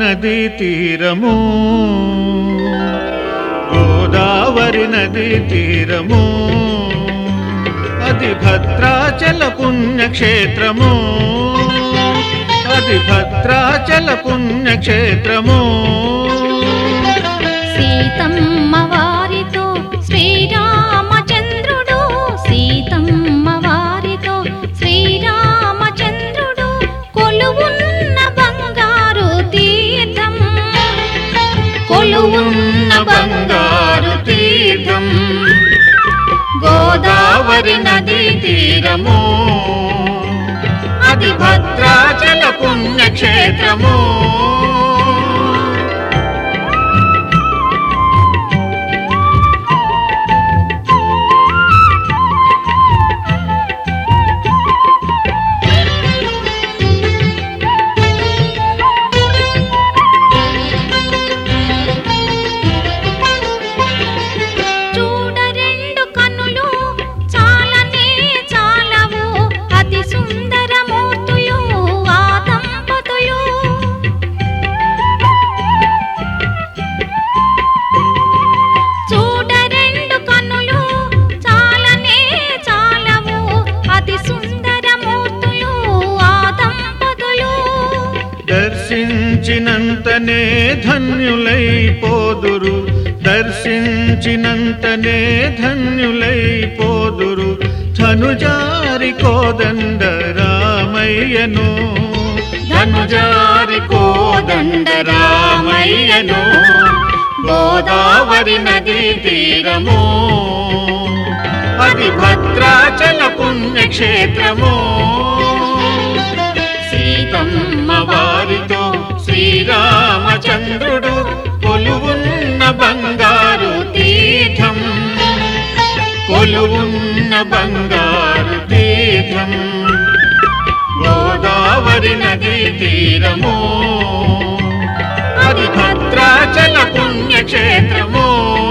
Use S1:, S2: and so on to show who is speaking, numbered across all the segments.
S1: నదీ తీరము గోదావరి నదీ తీరము అది భద్రాచల పుణ్యక్షేత్రము అది భద్రాచల పుణ్యక్షేత్రము
S2: సీతమ్మ వారితో శ్రీరామచంద్రుడు సీతమ్మ వారితో శ్రీరామచంద్రుడు కొలువున్న బంగారు తీర్థం కొలువున్న బంగారు తీర్థం గోదావరి నదీ తీరము అది భద్రాచల పుణ్యక్షేత్రము దర్శించినంతనే ధన్యులైపోదురు దర్శించినంతనే ధన్యులైపోదురు ధనుజారి కోదండ రామయ్యను ధనుజారి కోదండ రామయ్యను గోదావరి నదీ తీరము అది భద్రాచల పుణ్యక్షేత్రము సీతమ్మ వారితో శ్రీరామచంద్రుడు కొలువున్న బంగారు తీర్థం కొలువున్న బంగారు తీర్థం గోదావరి నదీ తీరము అది భద్రాచల పుణ్యక్షేత్రము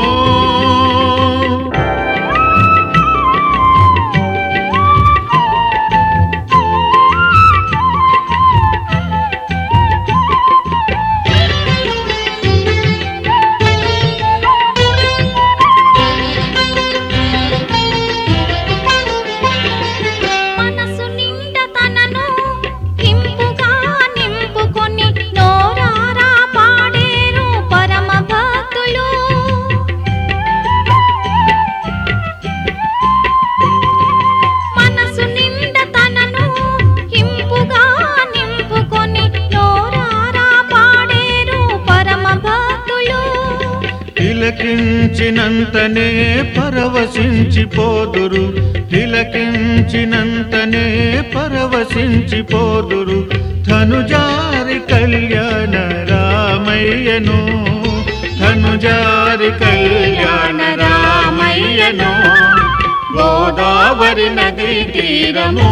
S2: తిలకించినంతనే పరవశించిపోదురు తిలకించినంతనే పరవశించిపోదురు ధనుజారి కళ్యాణ రామయ్యను ధనుజారి కళ్యాణ రామయ్యను గోదావరి నదీ తీరము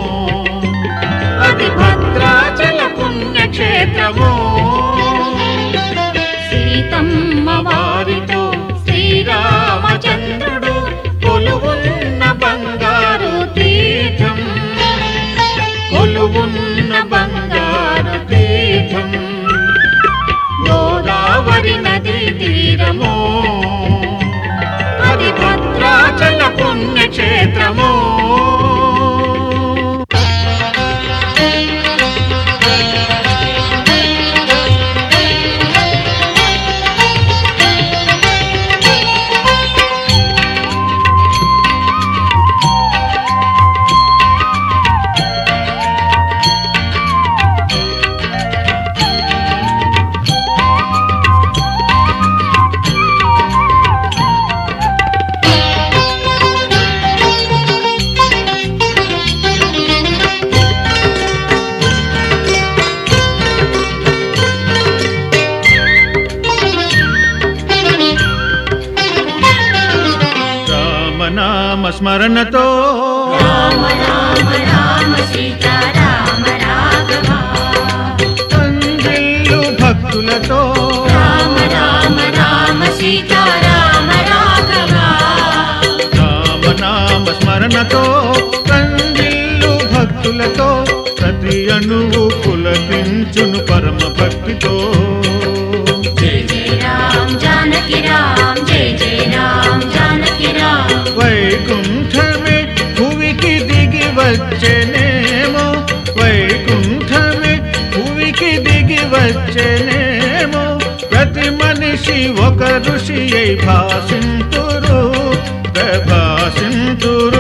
S2: అది భద్రాచల పుణ్యక్షేత్రము సీతమ్మ వారితో శ్రీరామచంద్రుడు కొలువున్న బంగారు తీర్థం కొలువున్న బంగారు తీర్థం గోదావరి నదీ తీరము అది భద్రాచల పుణ్యక్షేత్రము స్మరణతో రామ రామ రామ సీతా రామ రాఘవ
S1: అంజల్లు భక్తులతో
S2: రామ రామ రామ సీతా రామ రాఘవ
S1: రామ నామ స్మరణతో అంజల్లు భక్తులతో ప్రతి అణువు పులకించును పరమ భక్తితో ఋషి అయి భాసింతురు ప్రభాసింతురు